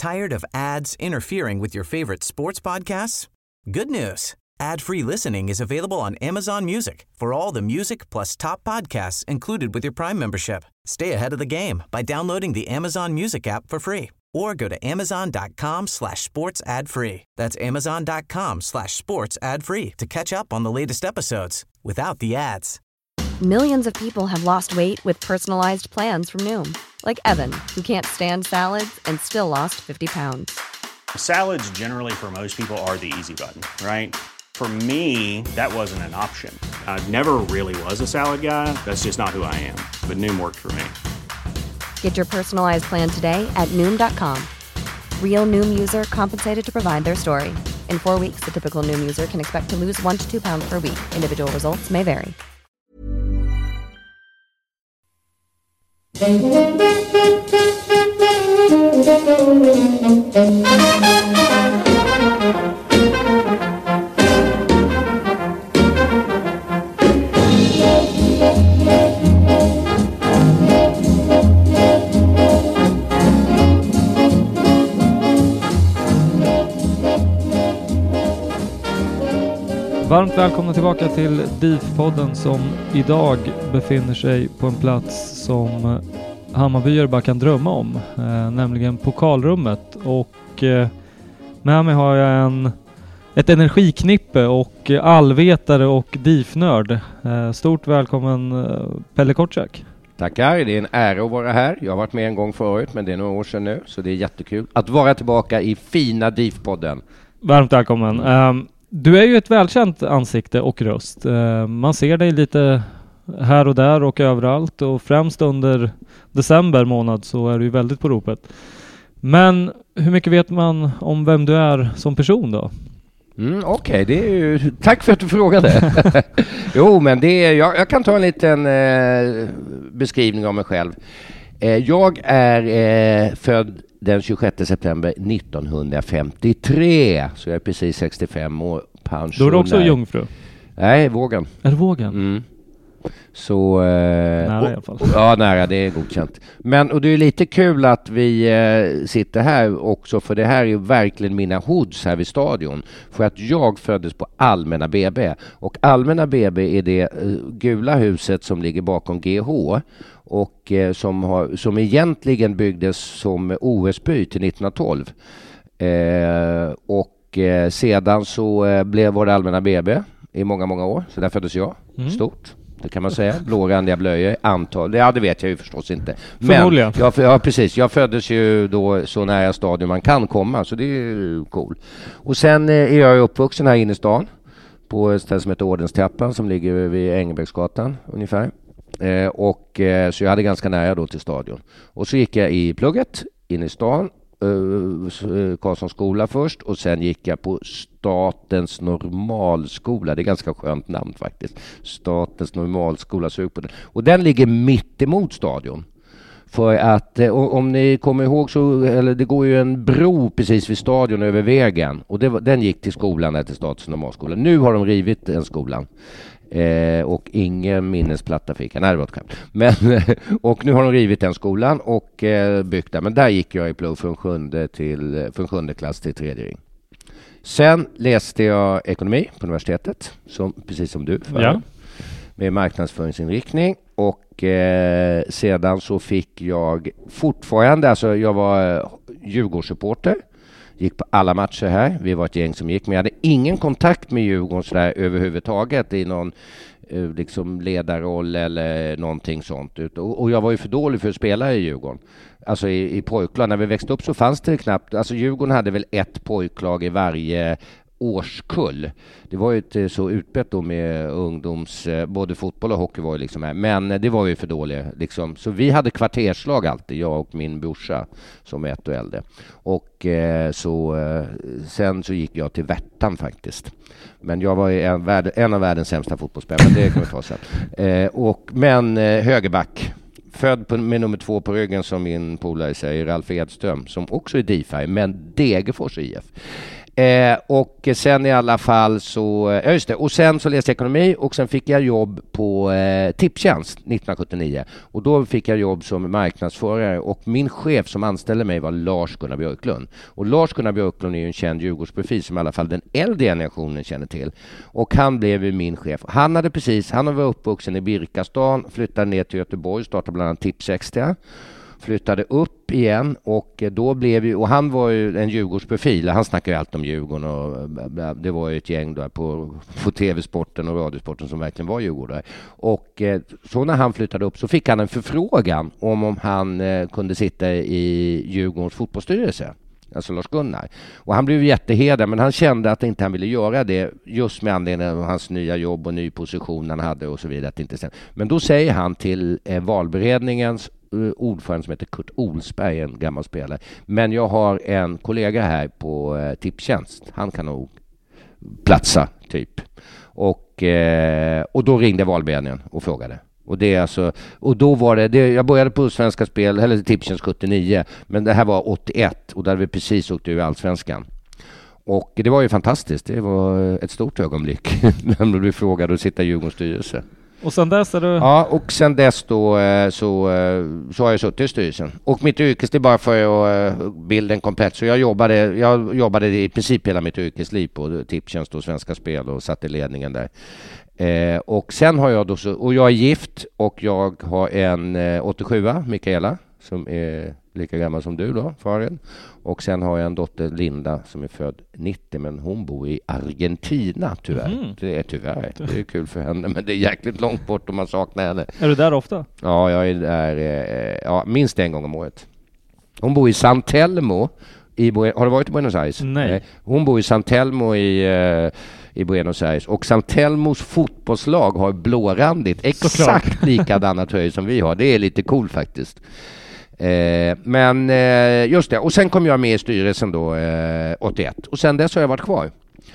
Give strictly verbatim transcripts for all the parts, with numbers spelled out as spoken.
Tired of ads interfering with your favorite sports podcasts? Good news. Ad-free listening is available on Amazon Music for all the music plus top podcasts included with your Prime membership. Stay ahead of the game by downloading the Amazon Music app for free or go to amazon.com slash sports ad free. That's amazon.com slash sports ad free to catch up on the latest episodes without the ads. Millions of people have lost weight with personalized plans from Noom. Like Evan, who can't stand salads and still lost fifty pounds. Salads generally for most people are the easy button, right? For me, that wasn't an option. I never really was a salad guy. That's just not who I am. But Noom worked for me. Get your personalized plan today at Noom dot com. Real Noom user compensated to provide their story. In four weeks, the typical Noom user can expect to lose one to two pounds per week. Individual results may vary. Varmt välkomna tillbaka till D I F-podden som idag befinner sig på en plats som Hammarbyare bara kan drömma om, eh, nämligen pokalrummet. Och eh, med mig har jag en, ett energiknippe och allvetare och D I F-nörd. Eh, stort välkommen eh, Pelle Kortsak. Tackar, det är en ära att vara här. Jag har varit med en gång förut, men det är några år sedan nu, så det är jättekul att vara tillbaka i fina D I F-podden. Varmt välkommen. Um, Du är ju ett välkänt ansikte och röst. Uh, man ser dig lite här och där och överallt. Och främst under december månad så är du ju väldigt på ropet. Men hur mycket vet man om vem du är som person då? Mm, Okej, okay. Det är ju... tack för att du frågade. Jo, men det är... jag, jag kan ta en liten eh, beskrivning av mig själv. Eh, jag är eh, född den tjugosjätte september nittonhundrafemtiotre, så jag är precis sextiofem år, pensionär. Då är du också jungfru? Nej, Vågen. Är det Vågen? Mm. Så, eh, nära och, i alla fall. Ja, nära, det är godkänt. Men, och det är lite kul att vi eh, sitter här också, för det här är verkligen mina hoods här vid stadion. För att jag föddes på Allmänna B B. Och Allmänna B B är det eh, gula huset som ligger bakom G H. Och eh, som, har, som egentligen byggdes som O S-by till nittonhundratolv. Eh, och eh, sedan så eh, blev vår Allmänna B B i många, många år. Så där föddes jag. Mm. Stort. Det kan man säga. Blårandiga blöjor, antal. Ja, det vet jag ju förstås inte. Men jag, ja, precis. Jag föddes ju då så nära stadion man kan komma, så det är ju cool. Och sen eh, är jag uppvuxen här inne i stan på ett ställe som heter Ordenstrappan som ligger vid Engelbrektsgatan ungefär. Eh, och eh, så jag hade ganska nära då till stadion. Och så gick jag i plugget in i stan. Uh, Karlssons skola först, och sen gick jag på Statens normalskola. Det är ganska skönt namn faktiskt. Statens normalskola, sug på den. Och den ligger mitt emot stadion. För att eh, om ni kommer ihåg så, eller det går ju en bro precis vid stadion över vägen, och det var, den gick till skolan där, till Statens normalskola. Nu har de rivit den skolan. Eh, och ingen minnesplatta fick jag. Nej, det var ett skämt. Men, och nu har de rivit den skolan och eh, byggt där. Men där gick jag i plugg från sjunde, till, från sjunde klass till tredje ring. Sen läste jag ekonomi på universitetet, som, precis som du. För, ja. Med marknadsföringsinriktning. Och eh, sedan så fick jag fortfarande, alltså jag var Djurgårdssupporter. Gick på alla matcher här. Vi var ett gäng som gick, men jag hade ingen kontakt med Djurgården så där överhuvudtaget i någon eh, liksom ledarroll eller någonting sånt. Och, och jag var ju för dålig för att spela i Djurgården. Alltså i, i pojklag. När vi växte upp så fanns det knappt, alltså Djurgården hade väl ett pojklag i varje årskull. Det var ju inte så utbrett då med ungdoms, både fotboll och hockey var ju liksom här, men det var ju för dåligt liksom. Så vi hade kvarterslag alltid, jag och min brorsa som är ett och äldre. Och eh, så eh, sen så gick jag till Värtan faktiskt. Men jag var en, en av världens sämsta fotbollsspelare, det kan vi ta sen. Eh, och, men eh, högerback. Född på, med nummer två på ryggen som min polare säger, Ralf Edström, som också är D I F, men Degerfors I F. Eh, och sen i alla fall så, ja just det, och sen så läste jag ekonomi och sen fick jag jobb på eh, Tipstjänst nittonhundrasjuttionio och då fick jag jobb som marknadsförare och min chef som anställde mig var Lars-Gunnar Björklund. Och Lars-Gunnar Björklund är ju en känd Djurgårdsprofil som i alla fall den äldre generationen känner till. Och han blev ju min chef. Han hade precis, han var uppvuxen i Birkastan, flyttade ner till Göteborg, startade bland annat Tipsextra. Flyttade upp igen och då blev ju, och han var ju en Djurgårdsprofil, han snackade ju allt om Djurgården och det var ju ett gäng där på, på tv-sporten och radiosporten som verkligen var Djurgårdare. Och så när han flyttade upp så fick han en förfrågan om om han kunde sitta i Djurgårdens fotbollsstyrelse. Alltså Lars-Gunnar. Och han blev jättehedrad men han kände att inte han ville göra det just med anledning av hans nya jobb och ny position han hade och så vidare. Att inte men då säger han till eh, valberedningens uh, ordförande som heter Kurt Olsberg, en gammal spelare. Men jag har en kollega här på eh, Tipstjänst. Han kan nog platsa typ. Och, eh, och då ringde valberedningen och frågade. Och det är alltså, och då var det, det jag började på Svenska Spel eller Tipstjänst sjuttionio, men det här var åttioett och där hade vi precis åkt ur Allsvenskan. Och det var ju fantastiskt, det var ett stort ögonblick när du blev frågad att sitta i Djurgårdens styrelse. Och sen dess är du... Ja, och sen dess då så, så har jag suttit i styrelsen. Och mitt yrkes, det är bara för att bilden komplett. Så jag jobbade, jag jobbade i princip hela mitt yrkesliv på Tipstjänst och Svenska Spel och satt i ledningen där. Eh, och sen har jag då så, och jag är gift och jag har en eh, åttiosjua, Mikaela, som är lika gammal som du då, Farin. Och sen har jag en dotter, Linda, som är född nittio, men hon bor i Argentina tyvärr. Mm. Det är tyvärr, det är kul för henne, men det är jäkligt långt bort om man saknar henne. Är du där ofta? Ja, jag är där eh, ja, minst en gång om året. Hon bor i San Telmo. I Bo- har du varit i Buenos Aires? Nej. Hon bor i San Telmo i, uh, i Buenos Aires. Och San Telmos fotbollslag har blårandigt. Exakt likadana tröjor som vi har. Det är lite cool faktiskt. Eh, men eh, just det. Och sen kom jag med i styrelsen då eh, åttioett. Och sen dess har jag varit kvar.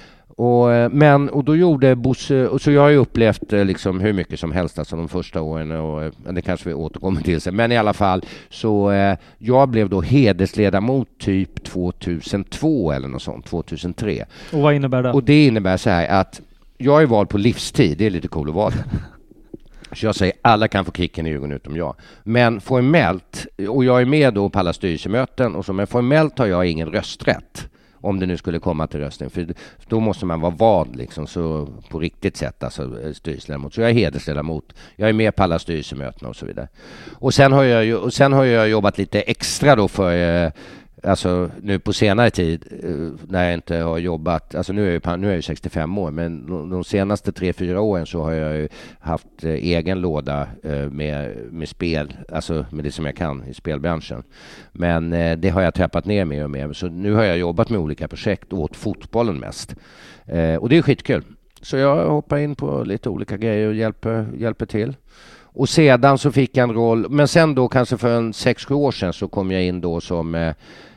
Och, men, och då gjorde Bosse, och så jag har ju upplevt liksom hur mycket som helst alltså de första åren och det kanske vi återkommer till sen. Men i alla fall så eh, jag blev då hedersledamot typ tvåtusentvå eller något sånt, tvåtusentre. Och vad innebär det? Och det innebär så här att jag är vald på livstid, det är lite cool att vara det. Så jag säger alla kan få kicken i ögonen utom jag. Men formellt, och jag är med då på alla styrelsemöten och så, men formellt har jag ingen rösträtt. Om det nu skulle komma till röstning. För då måste man vara vald liksom, så på riktigt sätt, alltså styrelseledamot. Så jag är hedersledamot. Jag är med på alla styrelsemöten och så vidare. Och sen har jag, och sen har jag jobbat lite extra då för... Eh, alltså nu på senare tid när jag inte har jobbat, alltså nu är jag, nu är jag sextiofem år, men de senaste tre, fyra åren så har jag ju haft egen låda med, med spel, alltså med det som jag kan i spelbranschen. Men det har jag trappat ner mer och mer, så nu har jag jobbat med olika projekt åt fotbollen mest. Och det är skitkul. Så jag hoppar in på lite olika grejer och hjälper, hjälper till. Och sedan så fick jag en roll, men sen då kanske för en sex, sju år sedan så kom jag in då som eh,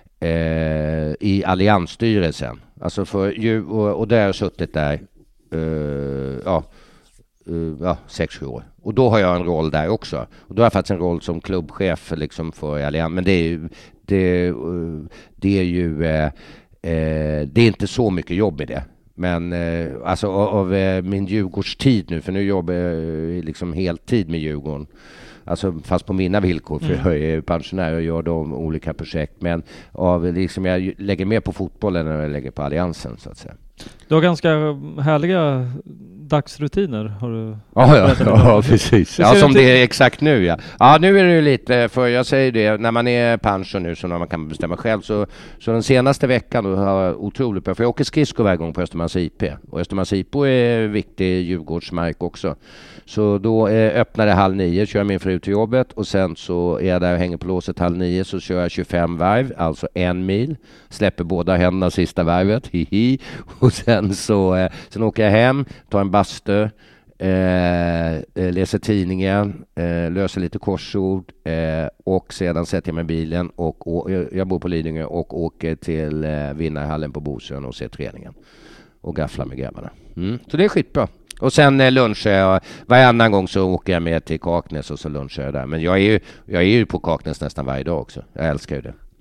eh, i alliansstyrelsen. Alltså för, och, och där har jag suttit där eh, ja, eh, ja, sex, sju år. Och då har jag en roll där också. Och då har jag faktiskt en roll som klubbchef liksom för allians. Men det är ju, det, det är ju eh, eh, det är inte så mycket jobb i det. Men eh, alltså av, av eh, min Djurgårdstid nu, för nu jobbar jag liksom heltid med Djurgården. Alltså fast på mina villkor, för mm. jag är pensionär och gör de olika projekt. Men av, liksom, jag lägger mer på fotbollen än jag lägger på alliansen så att säga. Du har ganska härliga dagsrutiner, har du? Ja, ja, ja precis. Ja, som det är exakt nu, ja. Ja, nu är det ju lite, för jag säger det, när man är pension nu så när man kan bestämma själv, så, så den senaste veckan då har jag otroligt bra, för jag åker skridskor varje gång på Östermalms I P. Och Östermalms I P är viktig Djurgårdsmark också. Så då eh, öppnar det halv nio, kör min fru till jobbet och sen så är jag där och hänger på låset halv nio, så kör jag tjugofem varv, alltså en mil. Släpper båda händerna sista varvet, hihi. Och sen så eh, sen åker jag hem, tar en bastu, eh, läser tidningen, eh, löser lite korsord eh, och sedan sätter jag mig i bilen och, och jag bor på Lidingö och åker till eh, Vinnarhallen på Bosön och ser träningen och gafflar med grabbarna. Mm. Så det är skitbra. Och sen eh, lunchar jag, varannan gång så åker jag med till Kaknäs och så lunchar jag där. Men jag är ju, jag är ju på Kaknäs nästan varje dag också. Jag älskar ju det.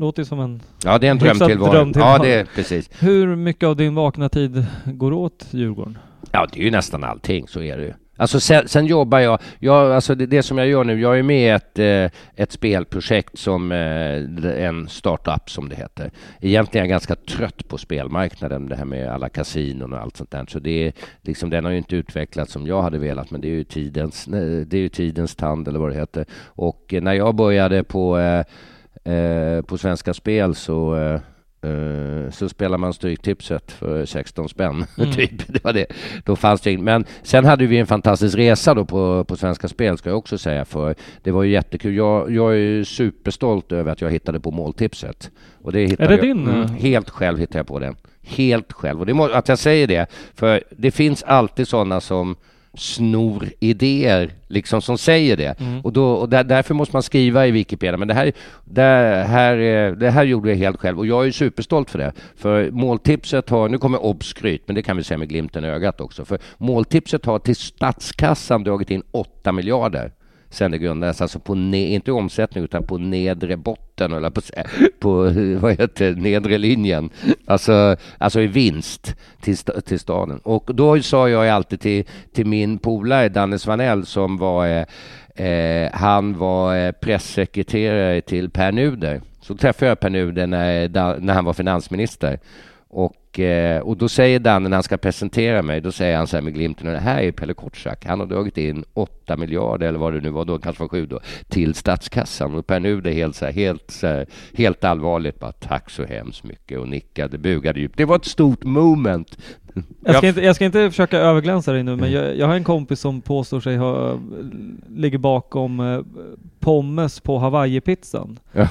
låter som en Ja, det är en drömtillvaro. drömtillvaro. Ja, det är precis. Hur mycket av din vakna tid går åt Djurgården? Ja, det är ju nästan allting, så är det ju. Alltså sen, sen jobbar jag, jag alltså det, det som jag gör nu, jag är med i ett, eh, ett spelprojekt som eh, en startup som det heter. Egentligen är jag ganska trött på spelmarknaden, det här med alla kasinon och allt sånt där. Så det är liksom, den har ju inte utvecklats som jag hade velat, men det är ju tidens, det är ju tidens tand eller vad det heter. Och när jag började på, eh, eh, på Svenska Spel så eh, Uh, så spelar man Stryktipset för sexton spänn mm. typ. Det var det. Då fanns det in. Men sen hade vi en fantastisk resa då på, på Svenska Spel, ska jag också säga, för det var ju jättekul. Jag, jag är superstolt över att jag hittade på måltipset. Och det hittade är det jag, din? Mm, helt själv hittade jag på den. Helt själv. Och det må, att jag säger det, för det finns alltid sådana som snor idéer liksom som säger det. Mm. Och, då, och där, därför måste man skriva i Wikipedia. Men det här, det, här, det här gjorde jag helt själv. Och jag är superstolt för det. För måltipset har, nu kommer obskryt, men det kan vi säga med glimten i ögat också. För måltipset har till statskassan dragit in åtta miljarder. Sen det grundades alltså på, ne- inte omsättning utan på nedre botten eller på, på vad heter nedre linjen. Alltså, alltså i vinst till, st- till staden. Och då sa jag alltid till, till min polare Danne Svanell som var, eh, eh, han var eh, pressekreterare till Per Nuder. Så träffade jag Per Nuder när, när han var finansminister. Och, eh, och då säger Dan när han ska presentera mig, då säger han så här med glimten, det här är Pelle Kortsak. Han har dragit in åtta miljarder eller vad det nu var då, kanske var sju då, till statskassan. Och Per Nuder helt, så här, helt, så här, helt allvarligt bara tack så hemskt mycket och nickade, bugade djupt. Det var ett stort moment. Jag ska, inte, jag ska inte försöka överglänsa dig nu, men jag, jag har en kompis som påstår sig ha, ligger bakom eh, pommes på Hawaii-pizzan. eh,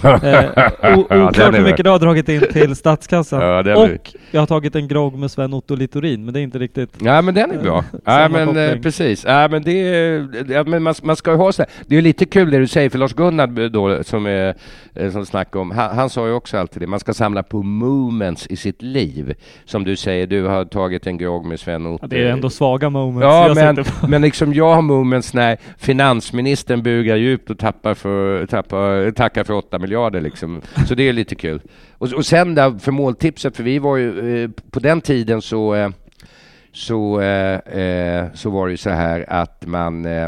o- oklart hur mycket du har dragit in till statskassan. Ja, och jag har tagit en grogg med Sven Otto Littorin, men det är inte riktigt... Ja, men den är bra. Ja, men eh, precis. Ja, men det är, ja, men man, man ska ju ha så här. Det är lite kul det du säger, för Lars Gunnar då, som, är, som snackar om, han, han sa ju också alltid det, man ska samla på moments i sitt liv. Som du säger, du har tagit en grogg med Sven Otto. Ja, det är ändå svaga moments. Ja, men, men liksom jag har moments när finansministern bugar djupt och tappar för, tappar, tackar för åtta miljarder liksom. Så det är lite kul. Och, och sen där för måltipset, för vi var ju eh, på den tiden så eh, så, eh, så var det ju så här att man eh,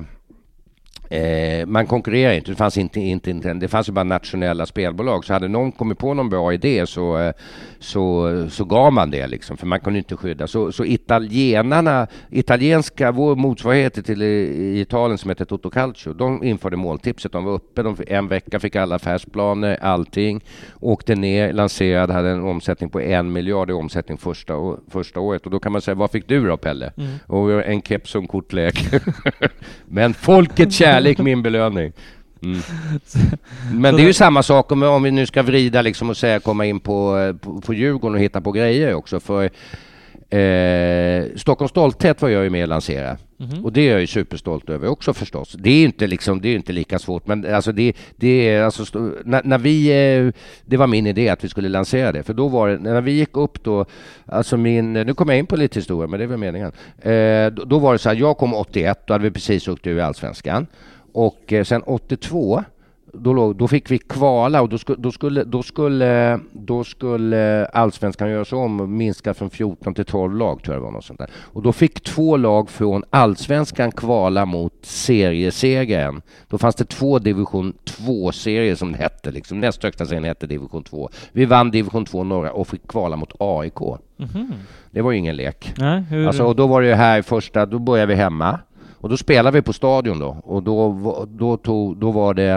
Eh, man konkurrerar inte, det fanns inte, inte, inte, det fanns ju bara nationella spelbolag, så hade någon kommit på någon bra idé så, eh, så, så gav man det liksom, för man kunde inte skydda. Så, så italienarna, italienska, vår motsvarighet till i, i Italien som heter Toto Calcio, de införde måltipset, de var uppe, de, en vecka fick alla affärsplaner, allting, åkte ner, lanserade, hade en omsättning på en miljard i omsättning första, första året. Och då kan man säga, vad fick du då Pelle? Mm. Och en keps och kortlek. Men folket kärlek min belöning. Mm. Men det är ju samma sak om, om vi nu ska vrida liksom och säga komma in på, på, på Djurgården och hitta på grejer också. För eh, Stockholms stolthet var jag ju med att lansera. Mm-hmm. Och det är jag ju superstolt över också förstås. Det är inte liksom, det är inte lika svårt, men alltså det, det är alltså, när, när vi eh, det var min idé att vi skulle lansera det, för då var det, när vi gick upp då, alltså min, nu kommer jag in på lite historia, men det är väl meningen. Eh, då, då var det så här, jag kom åttioett, då hade vi precis åkt ur Allsvenskan. Och eh, sen åttiotvå Då, låg, då fick vi kvala och då skulle, då skulle, då skulle, då skulle Allsvenskan göras om och minska från fjorton till tolv lag, tror jag det var något sånt där. Och då fick två lag från Allsvenskan kvala mot seriesegern. Då fanns det två division två-serier som det hette, liksom. Näst högsta serien hette division två. Vi vann division två norra och fick kvala mot A I K. Mm-hmm. Det var ju ingen lek. Nej, hur... alltså, och då var det ju här första, då började vi hemma. Och då spelade vi på stadion då. Och då, då, tog, då var det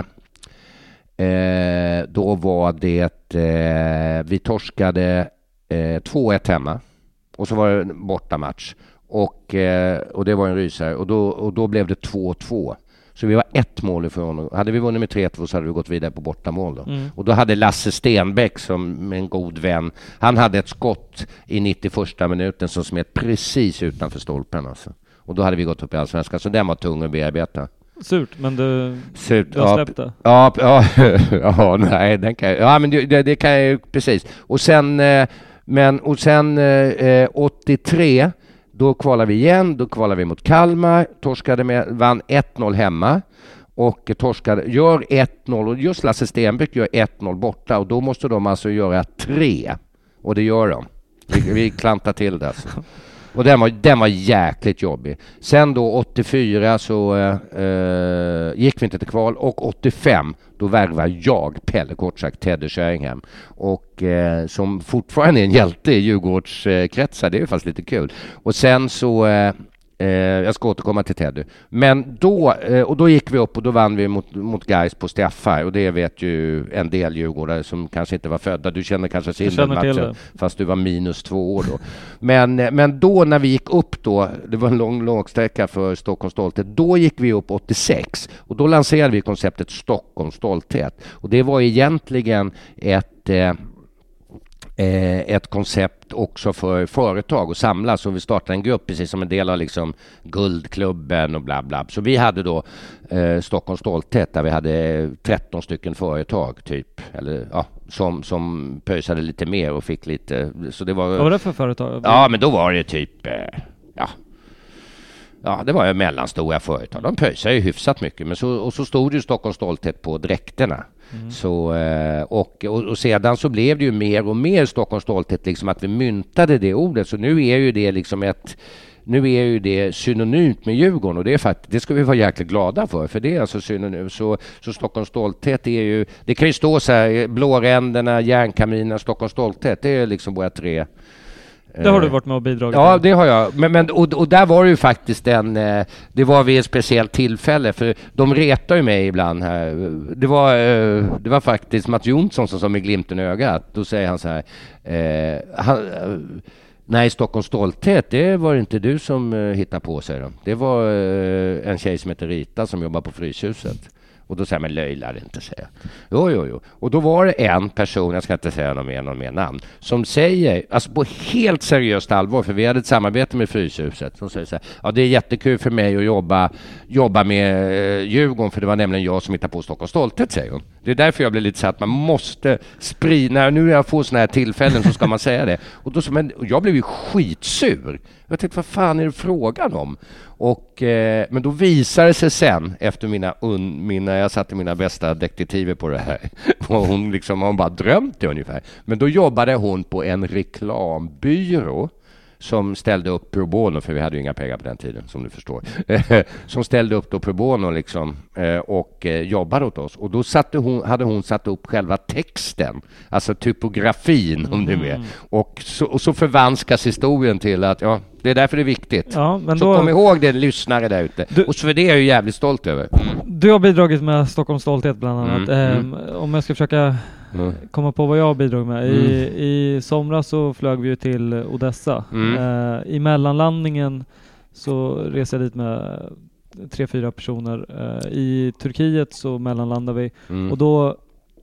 Eh, då var det eh, vi torskade eh, två ett hemma och så var det en bortamatch och, eh, och det var en rysare och då, och då blev det två två, så vi var ett mål ifrån. Hade vi vunnit med tre två så hade vi gått vidare på bortamål då. Mm. Och då hade Lasse Stenbeck som en god vän, han hade ett skott i nittioförsta minuten som smet precis utanför stolpen alltså. Och då hade vi gått upp i Allsvenskan, så den var tung att bearbeta. Surt, men du, Surt, du har släppt det. Ja, ja, ja, nej, den kan jag, ja, men det, det kan jag ju precis. Och sen, men, och sen eh, åttiotre, då kvalade vi igen, då kvalade vi mot Kalmar, torskade med, vann ett noll hemma. och torskade, gör ett noll och just Lasse Stenbeck gör ett noll borta och då måste de alltså göra tre och det gör de. Vi, vi klantar till det alltså. Och den var, den var jäkligt jobbig. Sen då åttiofyra så eh, gick vi inte till kval och åttiofem då värvar jag, Pelle kort sagt, Teddy Sheringham. Och eh, som fortfarande är en hjälte i Djurgårdskretsar, det är ju fast lite kul. Och sen så... Eh, Eh, jag ska återkomma till Teddy. Men då, eh, och då gick vi upp och då vann vi mot, mot Gais på straffar. Och det vet ju en del djurgårdare som kanske inte var födda. Du känner kanske till den matchen, fast du var minus två år då. Men, men då när vi gick upp då, det var en lång lågsträcka för Stockholms stolthet. Då gick vi upp åttiosex och då lanserade vi konceptet Stockholms stolthet. Och det var egentligen ett... Eh, ett koncept också för företag och samlas, och vi startade en grupp precis som en del av liksom Guldklubben och bla bla. Så vi hade då eh, Stockholms stolthet där vi hade tretton stycken företag typ, eller ja, som, som pöjsade lite mer och fick lite, så det var... Vad var det för företag? Ja, men då var det typ, eh, ja Ja, det var ju mellanstora företag. De pöjsade ju hyfsat mycket. Men så, och så stod ju Stockholms stolthet på dräkterna. Mm. Så, och, och, och sedan så blev det ju mer och mer Stockholms stolthet, liksom att vi myntade det ordet. Så nu är ju det liksom ett... Nu är ju det synonymt med Djurgården och det är faktiskt, det ska vi vara jäkligt glada för, för det är alltså synonymt. Så, så Stockholms stolthet är ju, det kan ju stå så här, blåränderna, järnkaminen, Stockholms stolthet, det är liksom våra tre. Det har du varit med och bidragit till. Ja, det har jag. Men, men, och, och där var det ju faktiskt en... Det var vid ett speciellt tillfälle. För de retar ju mig ibland här. Det var, det var faktiskt Mats Jonsson som sa med glimten i ögat. Då säger han så här... Eh, han, nej, Stockholms stolthet, det var inte du som hittade på, säger de. Det var eh, en tjej som heter Rita som jobbar på Fryshuset. Och då säger man löjlar inte, säga. Jo, jo, jo. Och då var det en person, jag ska inte säga någon mer, någon mer namn, som säger, alltså på helt seriöst allvar, för vi hade ett samarbete med Fryshuset, som säger så här, ja, det är jättekul för mig att jobba, jobba med eh, Djurgården, för det var nämligen jag som hittade på Stockholms stolthet, säger hon. Det är därför jag blir lite så att man måste sprida, när nu jag får såna här tillfällen så ska man säga det. Och då, men jag blev ju skitsur. Jag tänkte, vad fan är det frågan om? Och, eh, men då visade det sig sen, efter mina, un, mina jag satte mina bästa detektiver på det här, och hon liksom, hon bara drömt det ungefär. Men då jobbade hon på en reklambyrå som ställde upp pro bono, för vi hade ju inga pengar på den tiden, som du förstår. Som ställde upp då pro bono liksom, och jobbade åt oss. Och då satte hon, hade hon satt upp själva texten, alltså typografin, om du med. Och så, och så förvanskas historien till att, ja, det är därför det är viktigt. Ja, men så då, kom ihåg det, lyssnare där ute. Du, och så för det är jag ju jävligt stolt över. Mm. Du har bidragit med Stockholms stolthet bland annat. Mm, ehm, mm. Om jag ska försöka mm. komma på vad jag har bidragit med. I, mm. I somras så flög vi ju till Odessa. Mm. Ehm, I mellanlandningen så reser jag dit med tre, fyra personer. Ehm, I Turkiet så mellanlandar vi. Mm. Och då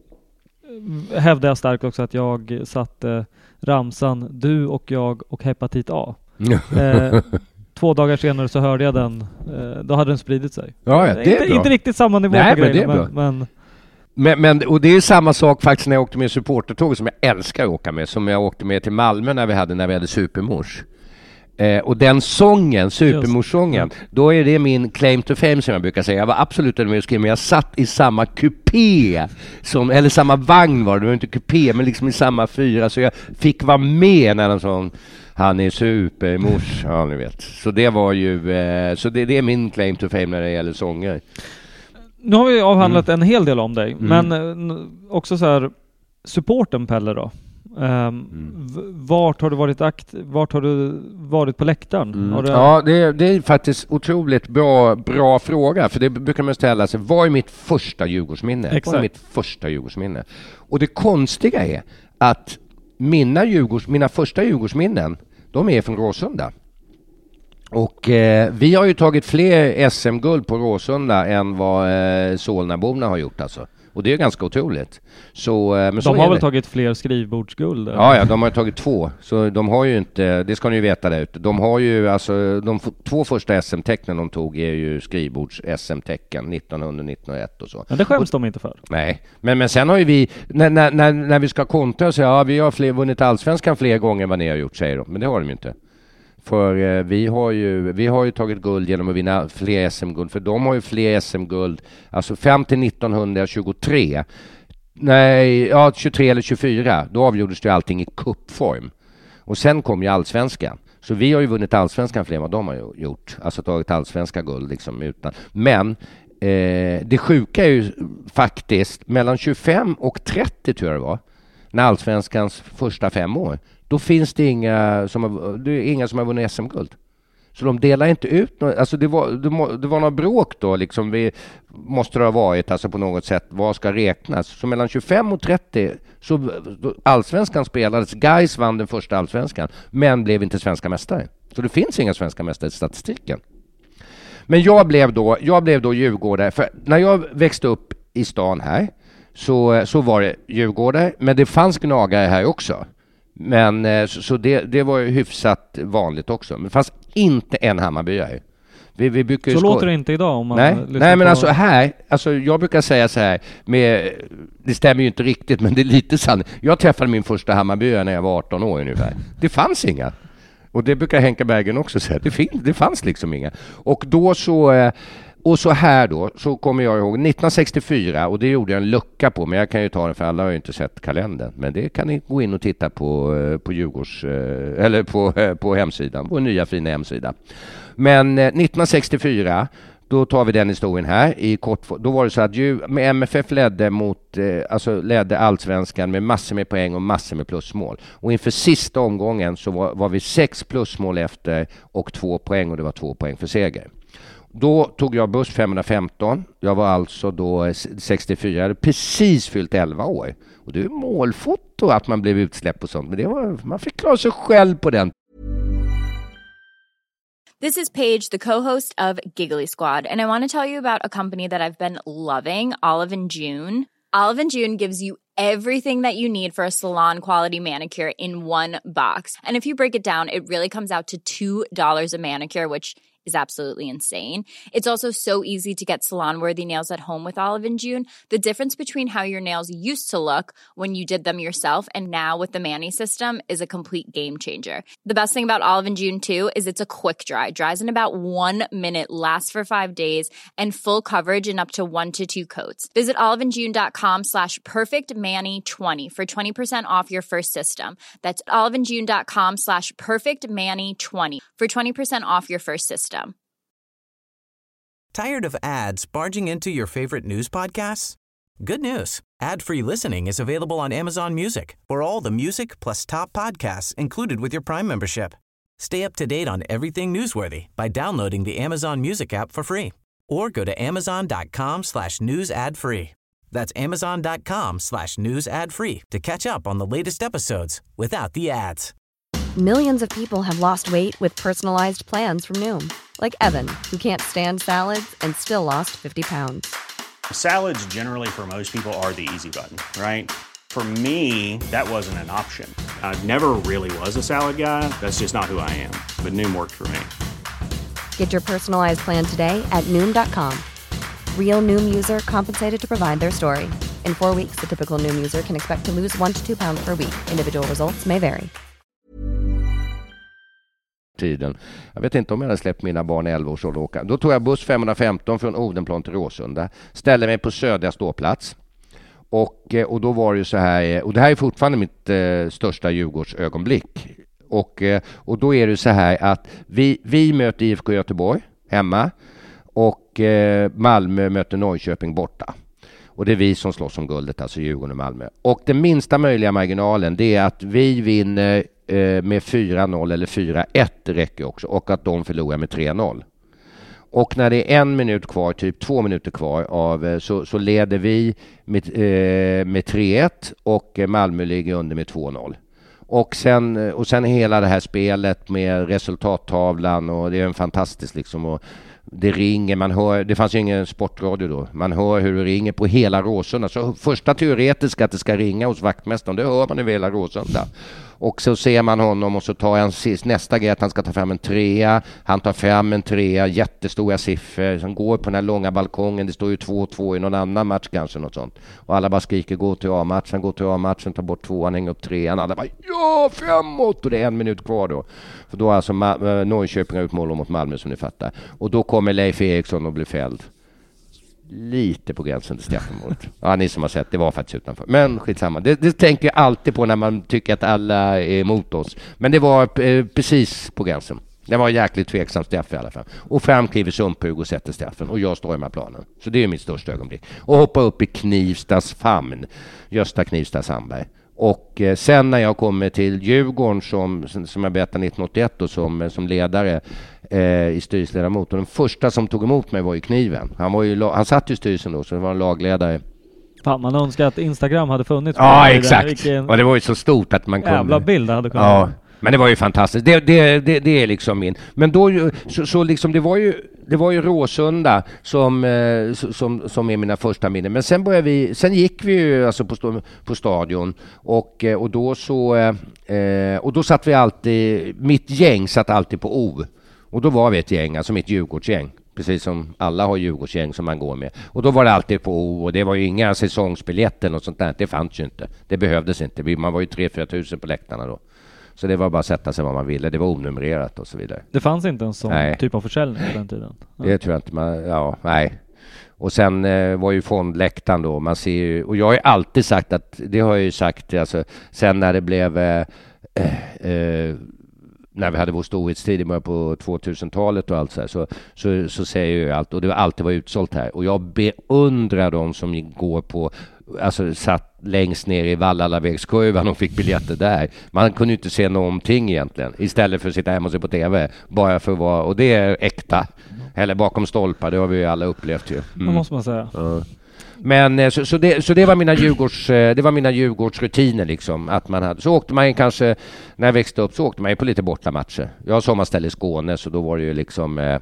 hävdar jag starkt också att jag satte ramsan du och jag och hepatit A. eh, två dagar senare så hörde jag den, eh, då hade den spridit sig. Ja, ja, det är inte, inte riktigt samma nivå. Nej, på men grejerna, det är men, men... Men, men, och det är samma sak faktiskt när jag åkte med supportertåg, som jag älskar att åka med, som jag åkte med till Malmö när vi hade, när vi hade Supermors. Eh, och den sången, Supermors-sången, ja. Då är det min claim to fame, som jag brukar säga. Jag var absolut inte med och skrev, men jag satt i samma kupé, som, eller samma vagn var det, det var inte kupé, men liksom i samma fyra, så jag fick vara med när de sån, han är supermors, ja ni vet. Så det var ju, eh, så det, det är min claim to fame när det gäller sånger. Nu har vi avhandlat mm. en hel del om dig, mm. men eh, också så här, supporten Pelle då. Um, mm. v- vart har du varit akt vart har du varit på läktaren? Mm. Har du... Ja, det, det är faktiskt otroligt bra, bra fråga, för det brukar man ställa sig. Vad är mitt första Djurgårdsminne? Exakt. Vad är mitt första Djurgårdsminne? Och det konstiga är att mina, Djurgårds, mina första Djurgårdsminnen, de är från Råsunda. Och eh, vi har ju tagit fler S M-guld på Råsunda än vad eh, Solnaborna har gjort alltså. Och det är ganska otroligt. Så, men de så har väl det. tagit fler skrivbordsguld? Ja, ja, de har tagit två. Så de har ju inte, det ska ni ju veta där ute. De har ju, alltså, de f- två första S M-tecknen de tog är ju skrivbords-S M-tecken, nittonhundra nittonhundraett och så. Men det skäms och, de inte för. Nej, men, men sen har ju vi, när, när, när, när vi ska kontra och säga, ja, vi har fler, vunnit allsvenskan fler gånger än vad ni har gjort, säger de. Men det har de ju inte. För eh, vi, har ju, vi har ju tagit guld genom att vinna fler S M-guld. För de har ju fler S M-guld. Alltså fram till nittonhundratjugotre. Nej, ja tjugotre eller tjugofyra. Då avgjordes det ju allting i kuppform. Och sen kom ju allsvenskan. Så vi har ju vunnit allsvenskan fler än vad de har gjort. Alltså tagit allsvenska guld liksom utan. Men eh, det sjuka är ju faktiskt mellan tjugofem och trettio tror jag det var. När allsvenskans första fem år. Då finns det inga som har, det är inga som har vunnit S M-guld. Så de delar inte ut något. Alltså det var, det, må, det var några bråk då. Liksom vi måste det ha varit alltså på något sätt. Vad ska räknas? Så mellan tjugofem och trettio så allsvenskan spelades. Gais vann den första allsvenskan. Men blev inte svenska mästare. Så det finns inga svenska mästare i statistiken. Men jag blev då, jag blev då djurgårdare. För när jag växte upp i stan här. Så, så var det djurgårdare. Men det fanns gnagare här också. Men så, så det, det var ju hyfsat vanligt också. Men det fanns inte en Hammarbyare. Vi, vi brukar så skå- låter det inte idag om man Nej, nej men på... alltså här, alltså jag brukar säga så här, med, det stämmer ju inte riktigt men det är lite sant. Jag träffade min första Hammarbyare när jag var arton år ungefär. Det fanns inga. Och det brukar Henka Bergen också säga. Det, fin- det fanns liksom inga. Och då så... Och så här då, så kommer jag ihåg nittonhundrasextiofyra, och det gjorde jag en lucka på, men jag kan ju ta den för alla har ju inte sett kalendern. Men det kan ni gå in och titta på på Djurgårds, eller på, på hemsidan, på nya fina hemsida. Men nittonhundrasextiofyra, då tar vi den historien här i kort. Då var det så att ju, med M F F ledde mot, alltså ledde allsvenskan med massor med poäng och massor med plusmål. Och inför sista omgången så var, var vi sex plusmål efter och två poäng, och det var två poäng för seger. Då tog jag buss femhundrafemton. Jag var alltså då sextiofyra. Jag hade precis fyllt elva år. Och det är målfoto att man blev utsläppt och sånt. Men det var, man fick klara sig själv på den. This is Paige, the co-host of Giggly Squad. And I want to tell you about a company that I've been loving, Olive and June. Olive and June gives you everything that you need for a salon quality manicure in one box. And if you break it down, it really comes out to two dollars a manicure, which is absolutely insane. It's also so easy to get salon-worthy nails at home with Olive and June. The difference between how your nails used to look when you did them yourself and now with the Mani system is a complete game changer. The best thing about Olive and June too is it's a quick dry. Dries in about one minute, lasts for five days, and full coverage in up to one to two coats. Visit oliveandjune.com slash perfectmani20 for twenty percent off your first system. That's oliveandjune.com slash perfectmani20 for twenty percent off your first system. Tired of ads barging into your favorite news podcasts? Good news. Ad-free listening is available on Amazon Music for all the music plus top podcasts included with your Prime membership. Stay up to date on everything newsworthy by downloading the Amazon Music app for free or go to amazon.com slash news ad free. That's amazon.com slash news ad free to catch up on the latest episodes without the ads. Millions of people have lost weight with personalized plans from Noom. Like Evan, who can't stand salads and still lost fifty pounds. Salads generally for most people are the easy button, right? For me, that wasn't an option. I never really was a salad guy. That's just not who I am. But Noom worked for me. Get your personalized plan today at Noom dot com. Real Noom user compensated to provide their story. In four weeks, the typical Noom user can expect to lose one to two pounds per week. Individual results may vary. Tiden. Jag vet inte om jag hade släppt mina barn i elva års ålder åka. Då tog jag buss femhundrafemton från Odenplan till Råsunda. Ställde mig på Södra ståplats. Och, och då var det ju så här, och det här är fortfarande mitt eh, största Djurgårdsögonblick. Och, eh, och då är det så här att vi, vi möter I F K Göteborg hemma och eh, Malmö möter Norrköping borta. Och det är vi som slåss om guldet, alltså Djurgården och Malmö. Och den minsta möjliga marginalen, det är att vi vinner eh, med fyra noll eller fyra ett räcker också. Och att de förlorar med tre noll. Och när det är en minut kvar, typ två minuter kvar, av, så, så leder vi med, eh, med tre ett och Malmö ligger under med två noll. Och sen, och sen hela det här spelet med resultattavlan, och det är en fantastisk liksom, och det ringer, man hör, det fanns ju ingen sportradio då, man hör hur det ringer på hela Råsunda. Så första teoretiska att det ska ringa hos vaktmästaren, det hör man över hela Råsunda. Och så ser man honom och så tar han nästa grej att han ska ta fram en trea. Han tar fram en trea, jättestora siffror. Han går på den här långa balkongen. Det står ju två två i någon annan match kanske, något sånt. Och alla bara skriker gå till A-matchen, gå till A-matchen, ta bort tvåan, hänger upp trean. Alla bara ja, framåt! Och det är en minut kvar då. För då har alltså Ma- Norrköping har ut mål mot Malmö som ni fattar. Och då kommer Leif Eriksson och blir fälld. Lite på gränsen till straffområdet. Ja, ni som har sett, det var faktiskt utanför. Men skitsamma. Det, det tänker jag alltid på när man tycker att alla är emot oss. Men det var eh, precis på gränsen. Det var jäkligt tveksam straff i alla fall. Och fram kliver Sundhug och sätter straffen. Och jag står i planen. Så det är mitt största ögonblick. Och hoppa upp i Knivstas famn. Gösta Knivsta Sandberg. Och eh, sen när jag kommer till Djurgården som, som jag berättade nittonhundraåttioett och som, som ledare eh, i styrelseledamot. Och den första som tog emot mig var ju Kniven. Han, var ju, han satt i styrelsen då, så det var en lagledare. Fan, man önskar att Instagram hade funnits. Ja, exakt. Vilken... Och det var ju så stort att man kunde... Jävla bild hade kunnat... Ja. Men det var ju fantastiskt. Det, det, det, det är liksom min. Men då så, så liksom det var ju det var ju Råsunda som eh, som som är mina första minnen. Men sen började vi sen gick vi ju alltså på på stadion och och då så eh, och då satt vi alltid mitt gäng satt alltid på O. Och då var vi ett gäng, alltså mitt Djurgårdsgäng. Precis som alla har Djurgårdsgäng som man går med. Och då var det alltid på O och det var ju inga säsongsbiljetter och sånt där. Det fanns ju inte. Det behövdes inte. Man var ju tre fyra tusen på läktarna då. Så det var bara att sätta sig vad man ville. Det var onumrerat och så vidare. Det fanns inte en sån nej. typ av försäljning på den tiden? Ja. Det tror jag inte man... Ja, nej. Och sen eh, var ju fondläktaren då. Man ser ju... Och jag har ju alltid sagt att... Det har jag ju sagt alltså... Sen när det blev... Eh, eh, när vi hade vår storhetstid i början på tvåtusentalet och allt så här, så, så, så säger jag ju allt. Och det var alltid var utsålt här. Och jag beundrar de som går på... Alltså satt längst ner i Vallalavägskurvan och fick biljetter där. Man kunde ju inte se någonting egentligen. Istället för att sitta hemma och se på tv. Bara för att vara... Och det är äkta. Eller bakom stolpar, det har vi ju alla upplevt ju. Mm. Det måste man säga. Ja. Men så, så, det, så det var mina Djurgårds, det var mina Djurgårdsrutiner liksom. Att man hade, så åkte man ju kanske, när jag växte upp så åkte man ju på lite bortamatcher. Jag har sommarställe i Skåne så då var det ju liksom... Eh,